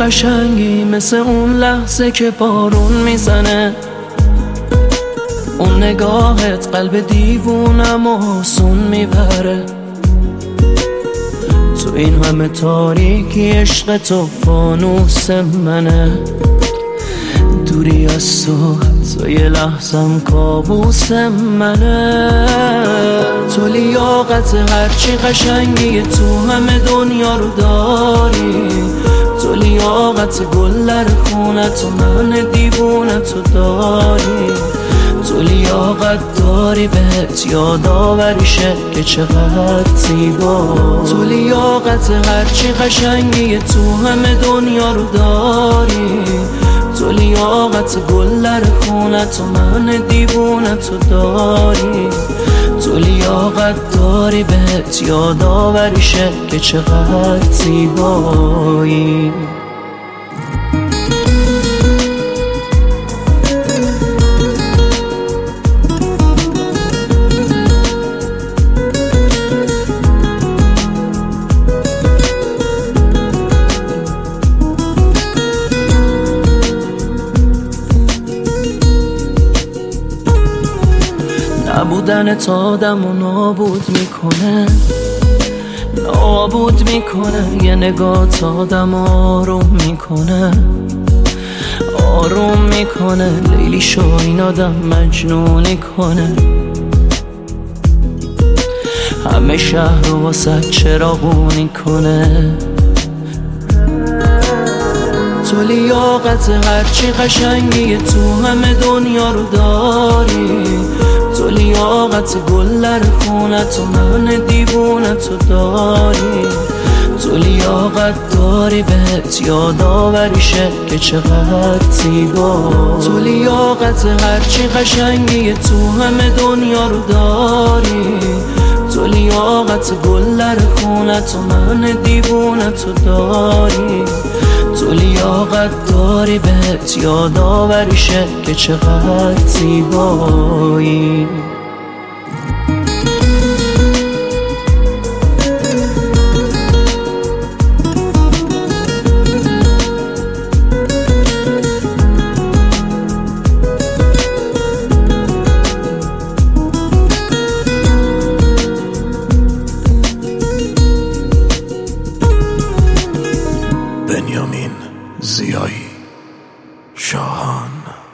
قشنگی مثل اون لحظه که بارون میزنه، اون نگاهت قلب دیوونم آسون میبره. تو این همه تاریکی عشق تو فانوس منه، دوری از تو یه لحظم کابوس منه. تو لیاقت هرچی قشنگی تو همه دنیا رو داری، تو لیاقت گل در خونت و من دیوونتو داری، تو لیاقت داری بهت یادآوری شه که چقدر زیبا. تو لیاقت هرچی قشنگی تو همه دنیا رو داری، تو لیاقت گل در خونت و من دیوونتو داری، تو لیاقت داری بهت یادآوری شه که چقدر زیبایی. نبودن تا آدمو نابود میکنه، نابود میکنه. یه نگاه تا آدم آروم میکنه، آروم میکنه. لیلی شو این آدم مجنونی کنه، همه شهر رو واسه چراغونی کنه. تو لیاقت هرچی قشنگی تو همه دنیا رو داری، تو لیاقت گل در خونت و من دیوونتو داری، تو لیاقت داری بهت یادآوری شه که چقدر زیبا. تو لیاقت هرچی قشنگی تو همه دنیا رو داری، تو لیاقت گل در خونت و من دیوونتو داری، تو لیاقت داری بهت یادآوری شه که چقدر زیبایی. بنیامین زیایی شاهان.